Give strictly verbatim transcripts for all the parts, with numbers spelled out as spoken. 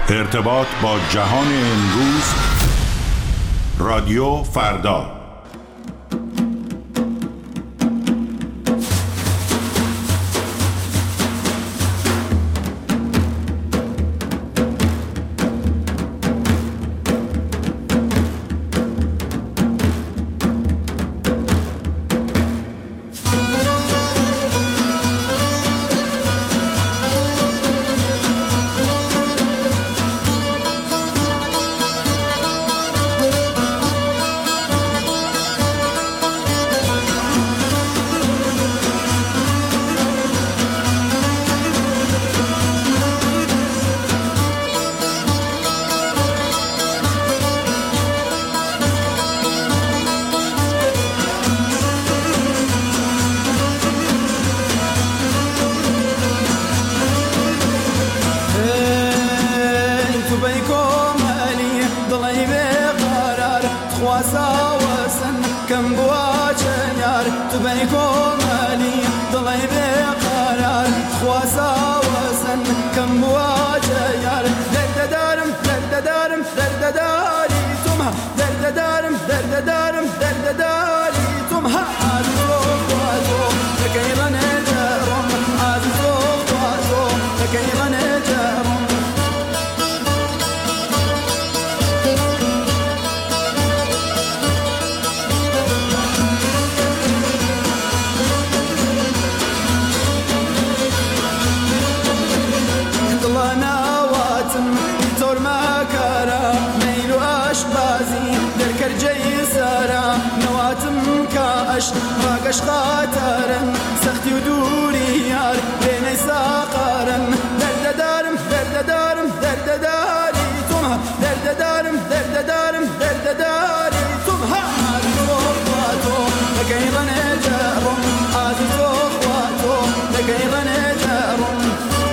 ارتباط با جهان امروز، رادیو فردا. راقش خاطرن سختی و دوری یار بین ساقارن درد دارم درد دارم درد داری توم درد دارم درد دارم درد داری توم ها تو تو لقينا نجارم عزيز اخواتو لقينا نجارم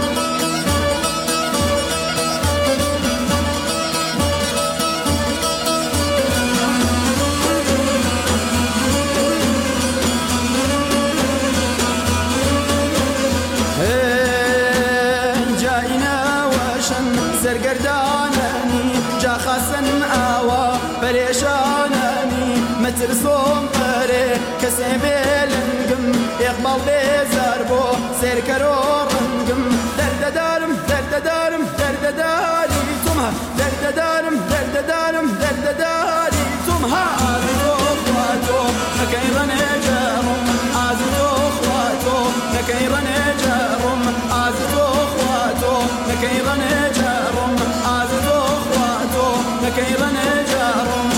سرگردانانی جا خاصن آوا پریشانانی مترسوم پره کسی بلنگم اقبال بیزار بو سرکرو رنگم درد دارم درد دارم درد داری توم ها درد دارم درد دارم درد داری توم ها عزیز اخواتو نکیرا نجارم عزیز اخواتو نکیرا نجارم عزیز اخواتو نکیرا نجارم عزیز اخواتو نکیرا نجارم.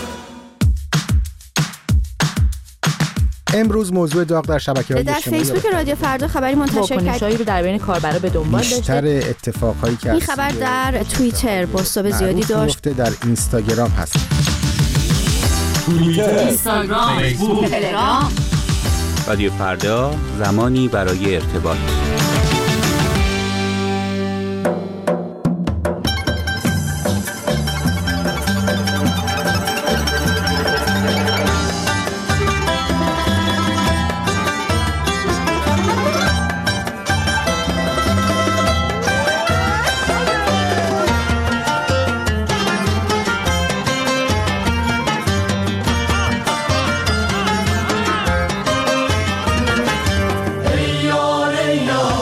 امروز موضوع داغ در شبکه‌های اجتماعی در فیسبوک رادیو فردا خبری منتشر کرد. واکنش‌هایی رو در بین کاربرا به دنبال داشته. بیشتر اتفاقایی که این خبر در توییتر بازتاب زیادی داشت. در اینستاگرام هست. توییتر، اینستاگرام، فیسبوک، تلگرام. رادیو فردا، زمانی برای ارتباط. ای یار ای یار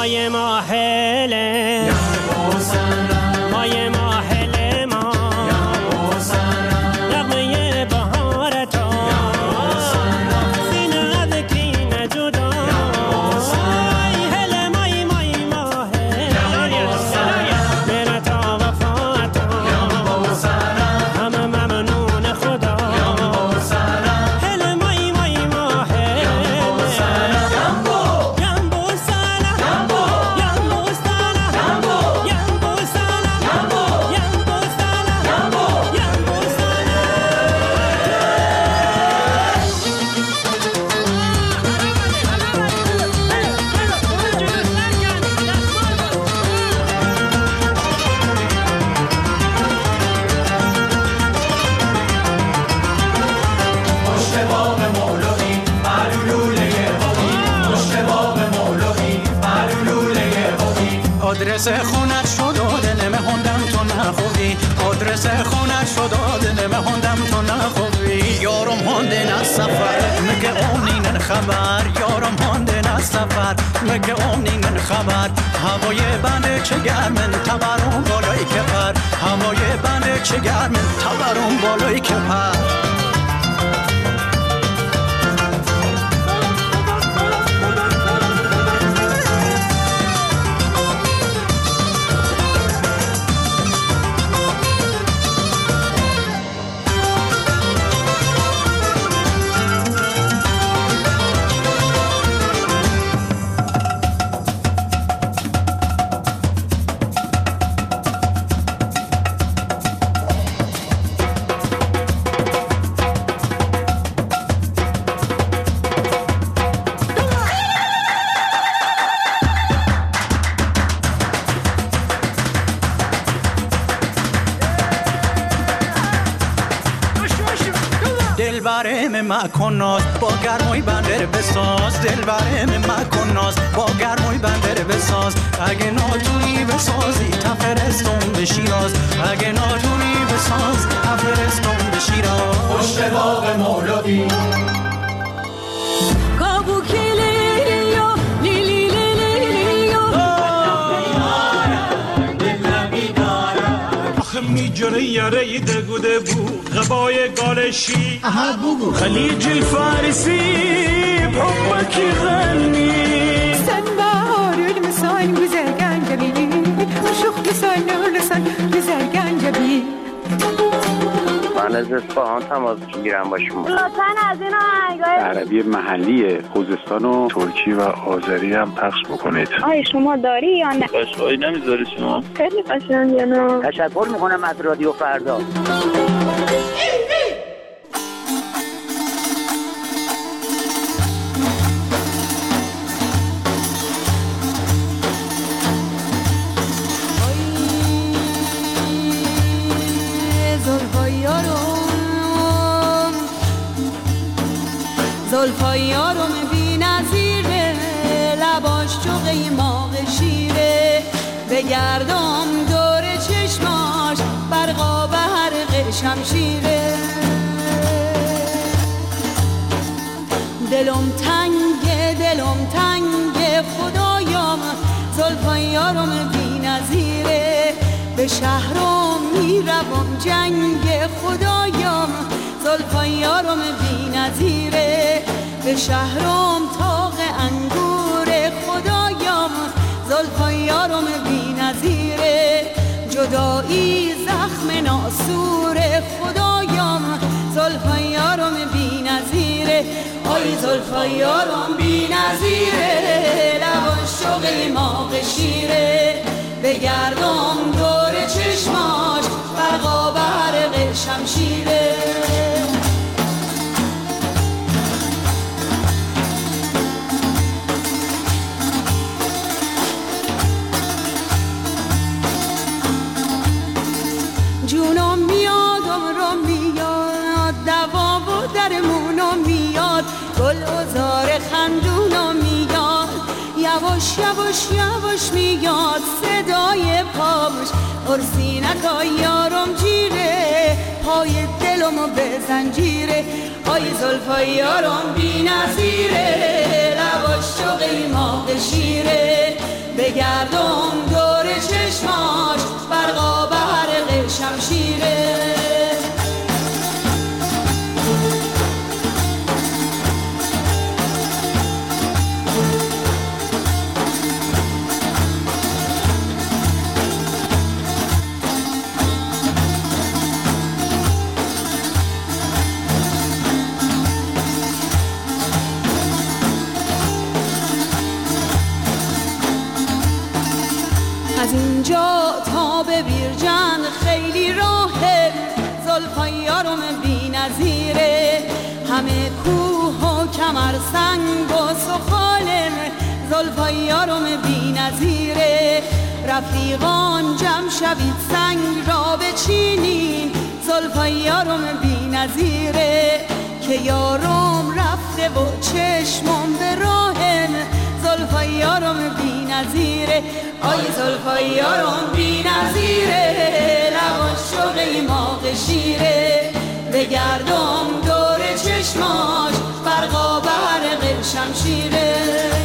مای ماهله مای ماهله ما نغمه بهارتا سینه ذکی نجدا هله مای مای ماهله برتا وفاتا همه ممنون خدا هله مای مای ماهله آدرس خونت شد دل مهندم تو نخوبی آدرس خونت شد دل مهندم تو نخوبی یارم هندن از سفر مگه اونین خبر یارم هندن از سفر مگه اونین خبر هوای بنده چه گرمن تبرون بالای کفر هوای بنده چه گرمن تبرون بالای کفر دلبرم مکن ناز با گرمای بندر بساز دلبرم مکن ناز با گرمای بندر بساز اگه ناتونی بسازی تفرستم به شیراز اگه ناتونی بساز تفرستم به شیراز پشت باغ مولوی میجره یاره دگوده بو غبای گالشی خلیج الفارسی بحبك غني sen baharül müsain güzel gencebi Uşuk güzel lüsen güzel gencebi من از اصفهان تماس میگیرم با شما لطفاً از این آهنگای عربی محلی خوزستان و ترکی و آذری هم پخش بکنید. آیا شما داری یا نه؟ قشقایی نمیذاری شما؟ خیلی قشنگه نه؟ تشکر میکنم از رادیو فردا. زلفای یارم بی نظیره لباش چو قیماق شیره بگردم دور چشماش برقا به حرق شمشیره دلم تنگه دلم تنگه خدایم زلفای یارم بی نظیره به شهرم میروم جنگ خدایم زلفای یارم بی نظیره به شهرم تاق انگور خدایم زلفای یارم بی نظیره جدایی زخم ناسور خدایم زلفای یارم بی نظیره آی زلفای یارم بی نظیره لباش چو قیماق شیره بگردم دور چشماش برقا به حرق شمشیره جونم میادم رو میاد دوام و درمونم میاد گل ازار خندونم میاد یواش یواش یواش میاد صدای پامش ارسینکای یارم جیره پای دلمو به زنجیره آی زلفای یارم بی نظیره لباش چو قیماق شیره بگردم دور چشماش برقا برق شمشیره. از اینجا تا به بیرجند خیلی راهه، زلفای یارم بی نظیره، همه کوه و کمر سنگ و سخالم، زلفای یارم بی نظیره. رفیقان جمع شوید سنگ را بچینین، زلفای یارم بی نظیره، که یارم رفته و چشمم به راهم، زلفای یارم بی نظیره. آی زلفای یارم بی نظیره، لباش شوق ایماغ شیره، بگردم دور چشماش برقا برق شمشیره.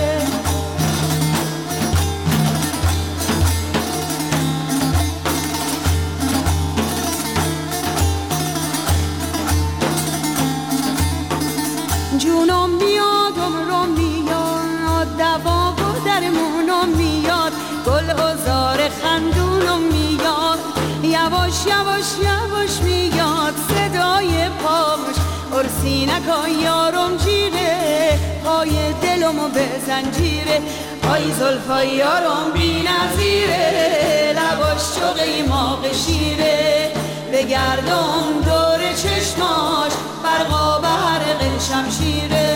جونم میاد عمرم میاد، دوا و درمونم میاد، گل و زار خندونم میاد، یواش یواش یواش میاد صدای پاش، ارسینکا یارم جیره، پای دلمو به زنجیره. آی زلفای یارم بی نظیره، لباش شوق ایماغ شیره، بگردم دور چشماش برقا برق شمشیره.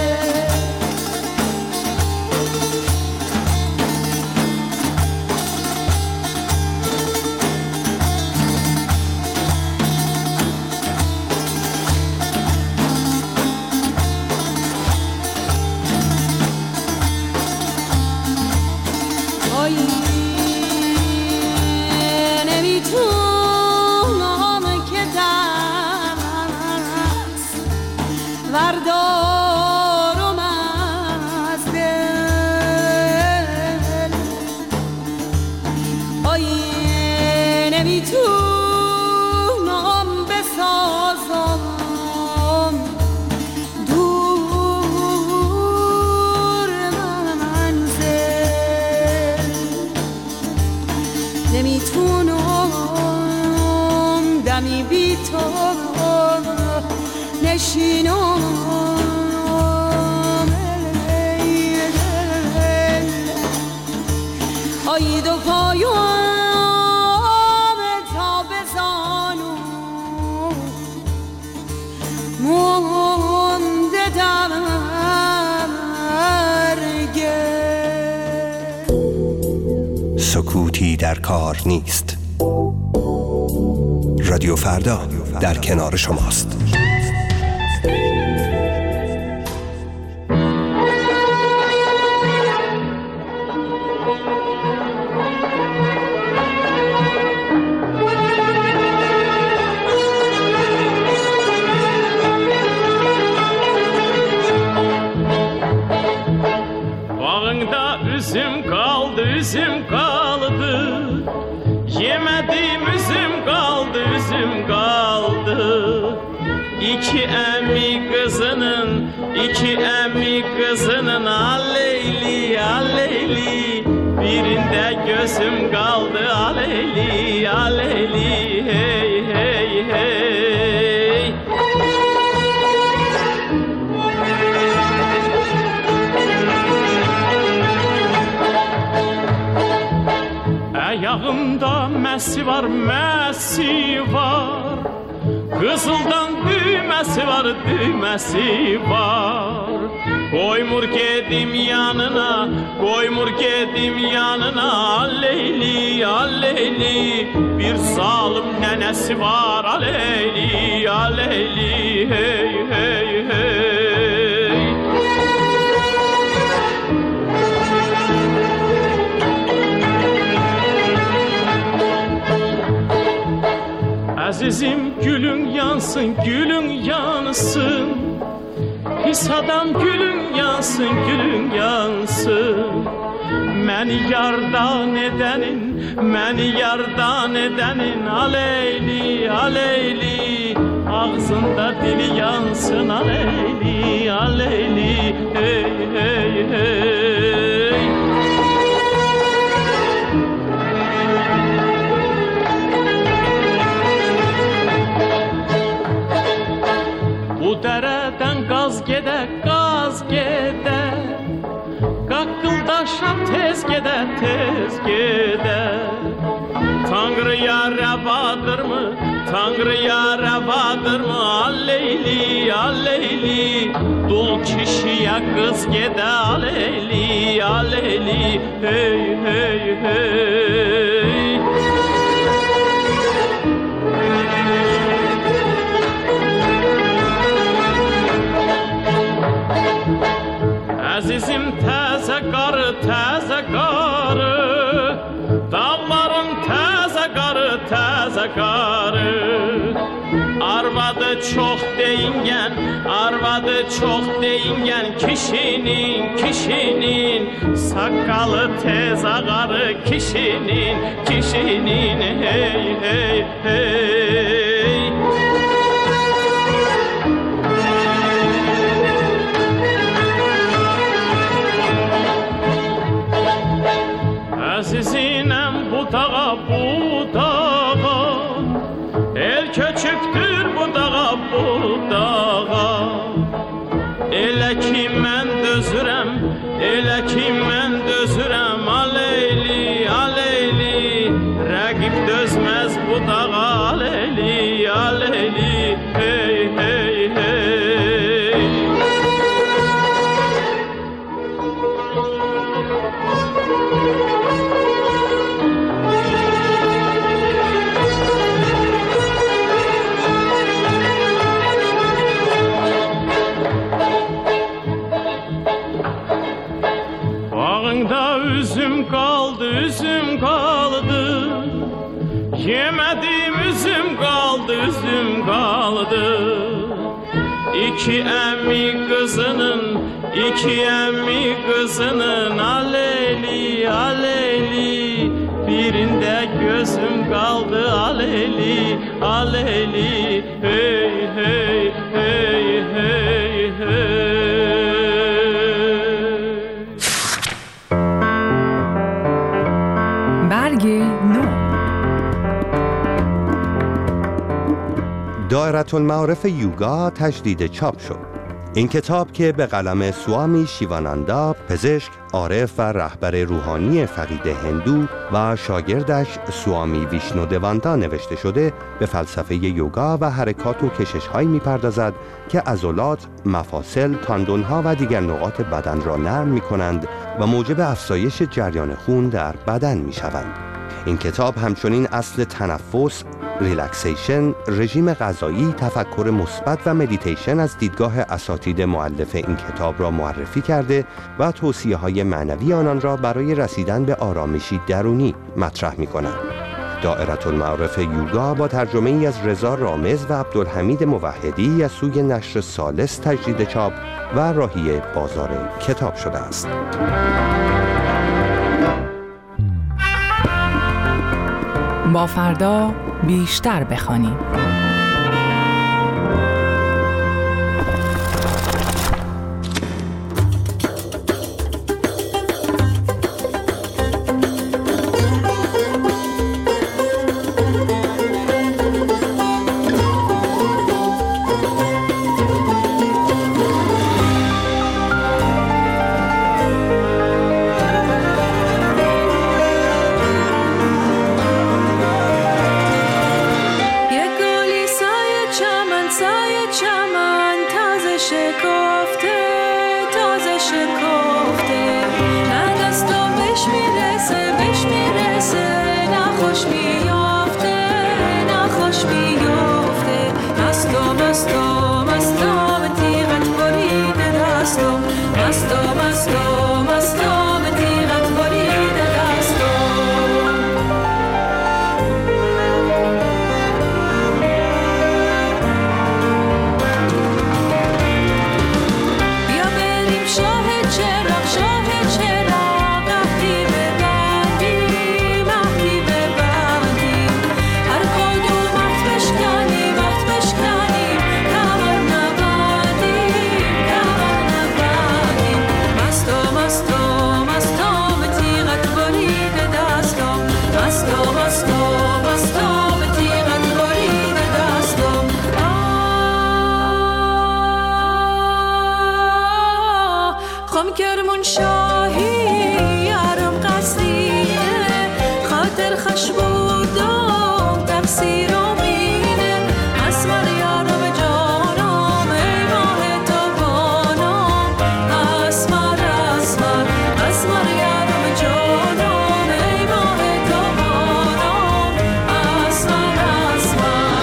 آی دو پایوم تا بزانو مونده درگه. سکوتی در کار نیست. رادیو فردا در کنار شماست. Bağında üzüm kaldı, üzüm kaldı. Yemedim üzüm kaldı, üzüm kaldı. İki emmi kızının, iki emmi kızının aleyli, aleyli. Birinde gözüm kaldı, aleyli, aleyli. Hey, hey, hey. Ayağımda mesi var, mesi var. Kızıldan düğmesi var, düğmesi var. Koymur kedim yanına, koymur kedim yanına. Aleyli, aleyli. Bir zalim nenesi var, aleyli, aleyli. Hey, hey, hey. Azizim gülün yansın, gülün yansın. Pis adam gülün yansın, gülün yansın. məni yardan edənin, məni yardan edənin Aleyli, Aleyli, ağzında dili yansın Aleyli, Aleyli, hey, hey, hey. Bu dərədən qaz gedə, qaz gedə, qaqqıldaşam tez gedə, tez gedə. Tanrıya rəvadırmı, Tanrıya rəvadırmı Aleyli, Aleyli, dul kişiyə qız gedə Aleyli, Aleyli, hey, hey, hey. Əzizim təzə qarı, təzə qarı, dağların təzə qarı, təzə qarı. Arvadı çox deyingən, arvadı çox deyingən kişinin, kişinin saqqalı tez ağarı kişinin, kişinin hey, hey, hey. Əzizinem bu dağa, bu dağa, el köçüktür bu dağa, bu dağa. Elə ki mən dözürəm, elə ki mən dözürəm Aleyli, Aleyli, rəqib dözməz bu dağa Aleyli, Aleyli, hey, hey, hey. Bağında üzüm kaldı, üzüm kaldı. Yemedim üzüm kaldı, üzüm kaldı. İki emmi kızının, iki emmi kızının Aleyli, Aleyli, birinde gözüm kaldı Aleyli, Aleyli, hey, hey, hey, hey, hey. برگ نو. دائره المعارف یوگا تجدید چاپ شد. این کتاب که به قلم سوامی شیواناندا، پزشک، عارف و رهبر روحانی فقید هندو و شاگردش سوامی ویشنودواندا نوشته شده، به فلسفه یوگا و حرکات و کشش‌هایی می‌پردازد که عضلات، مفاصل، تاندون‌ها و دیگر نقاط بدن را نرم می‌کنند و موجب افزایش جریان خون در بدن می‌شوند. این کتاب همچنین اصل تنفس، ریلکسیشن، رژیم غذایی، تفکر مثبت و مدیتیشن از دیدگاه اساتید مؤلف این کتاب را معرفی کرده و توصیه‌های معنوی آنان را برای رسیدن به آرامشی درونی مطرح می‌کند. دائره المعارف یوگا با ترجمه ای از رضا رامز و عبدالحمید موحدی از سوی نشر ثالث تجدید چاپ و راهی بازار کتاب شده است. با فردا بیشتر بخوانیم. کرمون شاهی یارم قصدینه خاطر خش بودم تقصیر امینه اسمر یارم جانم ای ماه تابانم اسمر اسمر اسمر یارم جانم ای ماه تابانم اسمر اسمر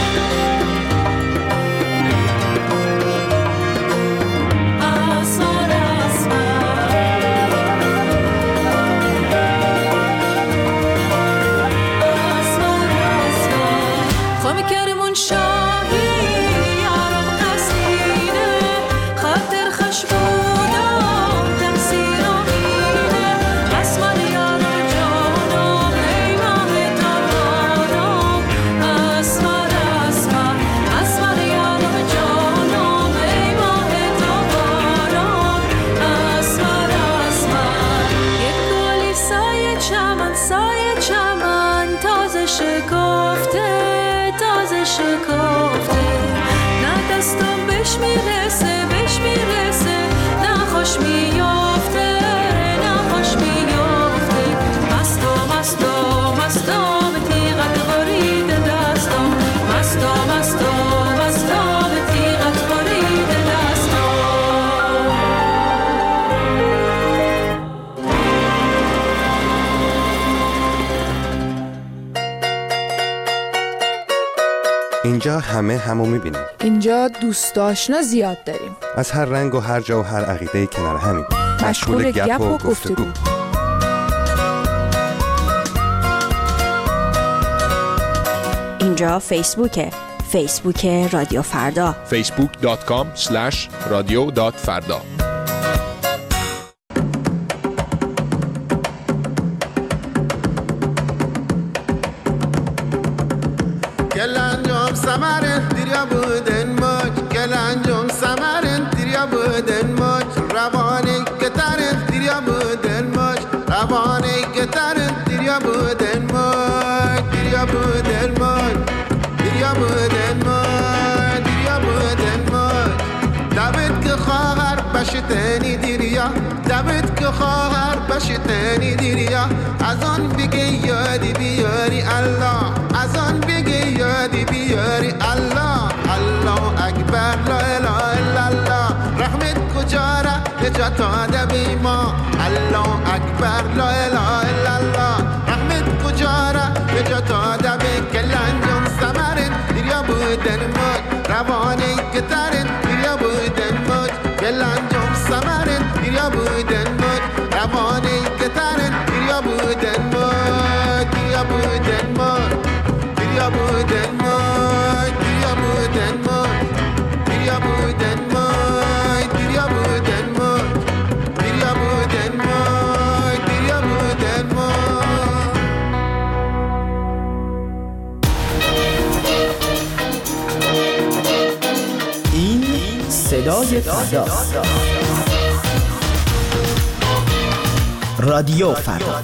اینجا همه همو میبینیم. اینجا دوست آشنا زیاد داریم. از هر رنگ و هر جا و هر عقیده کنار همین. مشغول گپ و گفتگو. اینجا فیسبوکه. فیسبوک رادیو فردا. فیسبوک دات کام اسلش رادیو دات فردا. گلانجام سمرن دریا بودن ماج گلانجام سمرن دریا بودن ماج روانی کترن دریا بودن ماج روانی کترن دریا بودن ماج دریا بودن ماج دریا بودن ماج دریا بودن ماج دبت که خواهر بشتنی دریا دبت که خواهر بشتنی دریا از آن بگی یادی بیاری الله از آن بگی یادی بیاری الله الله اکبر لا اله الا الله رحمت کجا را نجات آده بی ما الله اکبر لا اله الا الله رحمت کجا را نجات آده بی کلانجام سمرن دریا بودن مد روانی کترن دریا بودن مد کلانجام سمرن دریا بودن مد روانی کترن دریا بودن مد دریا بودن مد دریا بودن مد دریا بودن مد دریا بودن مد دریا بودن مد دریا بودن مد دریا بودن مد این صدای فرداست. رادیو فردا.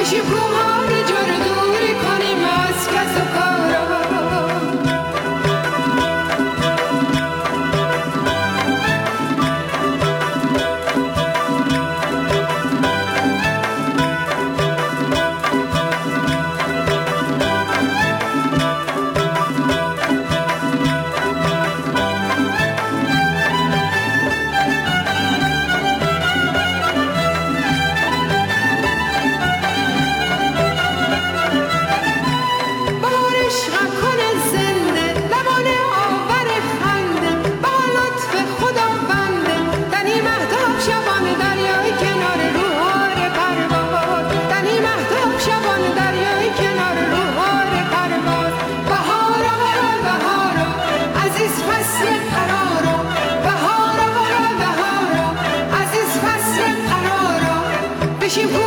بشیم کوهان جور دوری کنیم از کس و کارا She